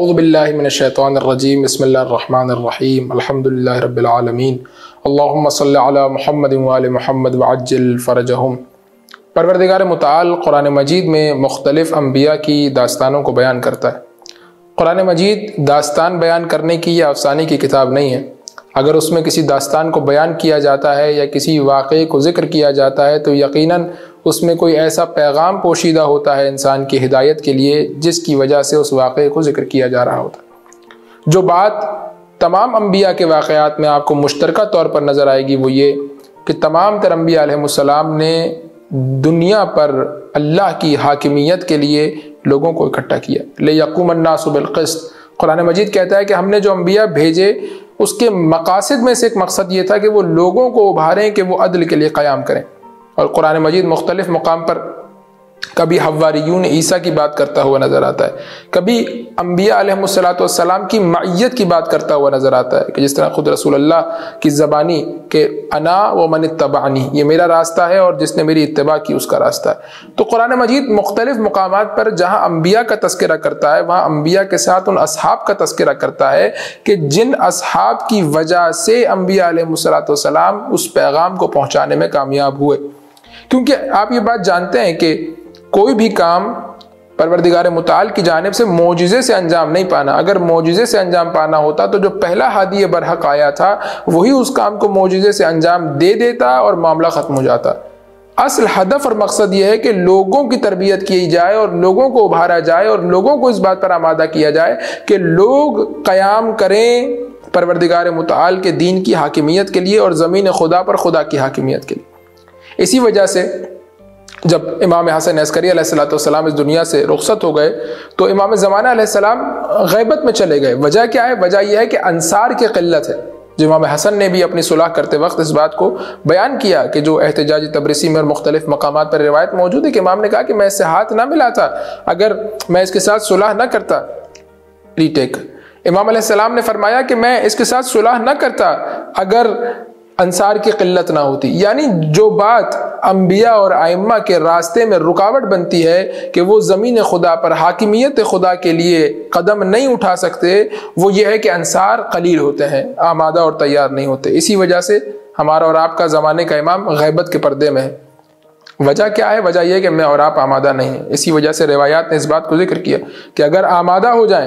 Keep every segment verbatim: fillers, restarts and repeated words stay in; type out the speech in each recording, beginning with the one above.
اعوذ باللہ من الشیطان الرجیم بسم اللہ الرحمن الرحیم الحمد للہ رب العالمین اللہم صلی علی محمد وآل محمد وعجل فرجہم۔ پروردگار متعال قرآن مجید میں مختلف انبیاء کی داستانوں کو بیان کرتا ہے۔ قرآن مجید داستان بیان کرنے کی یا افسانے کی کتاب نہیں ہے۔ اگر اس میں کسی داستان کو بیان کیا جاتا ہے یا کسی واقعے کو ذکر کیا جاتا ہے تو یقیناً اس میں کوئی ایسا پیغام پوشیدہ ہوتا ہے انسان کی ہدایت کے لیے جس کی وجہ سے اس واقعے کو ذکر کیا جا رہا ہوتا ہے۔ جو بات تمام انبیاء کے واقعات میں آپ کو مشترکہ طور پر نظر آئے گی وہ یہ کہ تمام تر انبیاء علیہ السلام نے دنیا پر اللہ کی حاکمیت کے لیے لوگوں کو اکٹھا کیا۔ لِيَقُومَ النَّاسُ بِالْقِسْطِ، قرآن مجید کہتا ہے کہ ہم نے جو انبیاء بھیجے اس کے مقاصد میں سے ایک مقصد یہ تھا کہ وہ لوگوں کو ابھاریں کہ وہ عدل کے لیے قیام کریں۔ اور قرآن مجید مختلف مقام پر کبھی حواریون عیسیٰ کی بات کرتا ہوا نظر آتا ہے، کبھی انبیاء علیہ السلام کی معیت کی بات کرتا ہوا نظر آتا ہے کہ جس طرح خود رسول اللہ کی زبانی کہ انا ومن اتبعنی، یہ میرا راستہ ہے اور جس نے میری اتباع کی اس کا راستہ ہے۔ تو قرآن مجید مختلف مقامات پر جہاں انبیاء کا تذکرہ کرتا ہے وہاں انبیاء کے ساتھ ان اصحاب کا تذکرہ کرتا ہے کہ جن اصحاب کی وجہ سے انبیاء علیہ السلام اس پیغام کو پہنچانے میں کامیاب ہوئے۔ کیونکہ آپ یہ بات جانتے ہیں کہ کوئی بھی کام پروردگار متعال کی جانب سے معجزے سے انجام نہیں پانا۔ اگر معجزے سے انجام پانا ہوتا تو جو پہلا ہادی برحق آیا تھا وہی اس کام کو معجزے سے انجام دے دیتا اور معاملہ ختم ہو جاتا۔ اصل ہدف اور مقصد یہ ہے کہ لوگوں کی تربیت کی جائے اور لوگوں کو ابھارا جائے اور لوگوں کو اس بات پر آمادہ کیا جائے کہ لوگ قیام کریں پروردگار متعال کے دین کی حاکمیت کے لیے اور زمین خدا پر خدا کی حاکمیت کے لیے۔ اسی وجہ سے جب امام حسن عسکری علیہ السلام اس دنیا سے رخصت ہو گئے تو امام زمانہ علیہ السلام غیبت میں چلے گئے۔ وجہ کیا ہے؟ وجہ یہ ہے کہ انصار کی قلت ہے۔ جو امام حسن نے بھی اپنی صلح کرتے وقت اس بات کو بیان کیا کہ جو احتجاجی تبریسی میں اور مختلف مقامات پر روایت موجود ہے کہ امام نے کہا کہ میں اس سے ہاتھ نہ ملاتا اگر میں اس کے ساتھ صلح نہ کرتا۔ ری ٹیک امام علیہ السلام نے فرمایا کہ میں اس کے ساتھ صلح نہ کرتا اگر انصار کی قلت نہ ہوتی۔ یعنی جو بات انبیاء اور ائمہ کے راستے میں رکاوٹ بنتی ہے کہ وہ زمین خدا پر حاکمیت خدا کے لیے قدم نہیں اٹھا سکتے، وہ یہ ہے کہ انصار قلیل ہوتے ہیں، آمادہ اور تیار نہیں ہوتے۔ اسی وجہ سے ہمارا اور آپ کا زمانے کا امام غیبت کے پردے میں ہے۔ وجہ کیا ہے؟ وجہ یہ ہے کہ میں اور آپ آمادہ نہیں ہیں۔ اسی وجہ سے روایات نے اس بات کو ذکر کیا کہ اگر آمادہ ہو جائیں،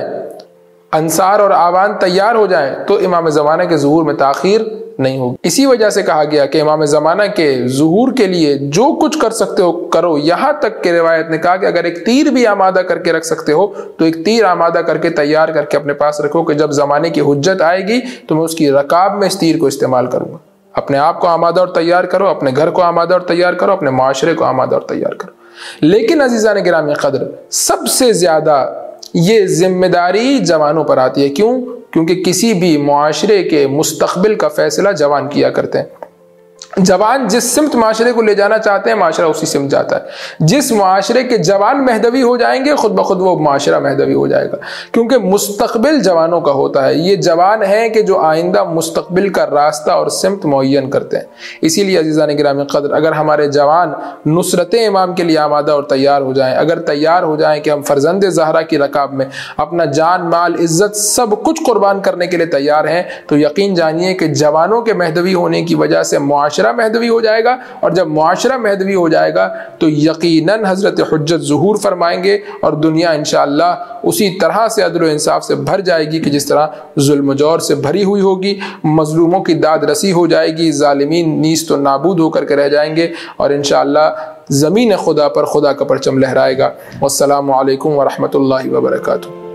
انصار اور آوان تیار ہو جائیں تو امام زمانہ کے ظہور میں تاخیر نہیں ہوگی۔ اسی وجہ سے کہا گیا کہ امام زمانہ کے ظہور کے لیے جو کچھ کر سکتے ہو کرو، یہاں تک کہ روایت نے کہا کہ اگر ایک تیر بھی آمادہ کر کے رکھ سکتے ہو تو ایک تیر آمادہ کر کے تیار کر کے اپنے پاس رکھو کہ جب زمانے کی حجت آئے گی تو میں اس کی رکاب میں اس تیر کو استعمال کروں گا۔ اپنے آپ کو آمادہ اور تیار کرو، اپنے گھر کو آمادہ اور تیار کرو، اپنے معاشرے کو آمادہ اور تیار کرو۔ لیکن عزیزان گرامی قدر، سب سے زیادہ یہ ذمہ داری جوانوں پر آتی ہے۔ کیوں؟ کیونکہ کسی بھی معاشرے کے مستقبل کا فیصلہ جوان کیا کرتے ہیں۔ جوان جس سمت معاشرے کو لے جانا چاہتے ہیں معاشرہ اسی سمت جاتا ہے۔ جس معاشرے کے جوان مہدوی ہو جائیں گے خود بخود وہ معاشرہ مہدوی ہو جائے گا، کیونکہ مستقبل جوانوں کا ہوتا ہے۔ یہ جوان ہیں کہ جو آئندہ مستقبل کا راستہ اور سمت معین کرتے ہیں۔ اسی لیے عزیزان گرامی قدر، اگر ہمارے جوان نصرت امام کے لیے آمادہ اور تیار ہو جائیں، اگر تیار ہو جائیں کہ ہم فرزند زہرا کی رکاب میں اپنا جان مال عزت سب کچھ قربان کرنے کے لیے تیار ہیں، تو یقین جانیے کہ جوانوں کے مہدوی ہونے کی وجہ سے معاشرہ مہدوی ہو جائے گا، اور جب معاشرہ مہدوی ہو جائے گا تو یقیناً حضرت حجت ظہور فرمائیں گے اور دنیا انشاءاللہ اسی طرح سے عدل و انصاف سے بھر جائے گی کہ جس طرح ظلم و جور سے بھری ہوئی ہوگی۔ مظلوموں کی داد رسی ہو جائے گی، ظالمین نیست و نابود ہو کر کے رہ جائیں گے، اور انشاءاللہ زمین خدا پر خدا کا پرچم لہرائے گا۔ والسلام علیکم ورحمۃ اللہ وبرکاتہ۔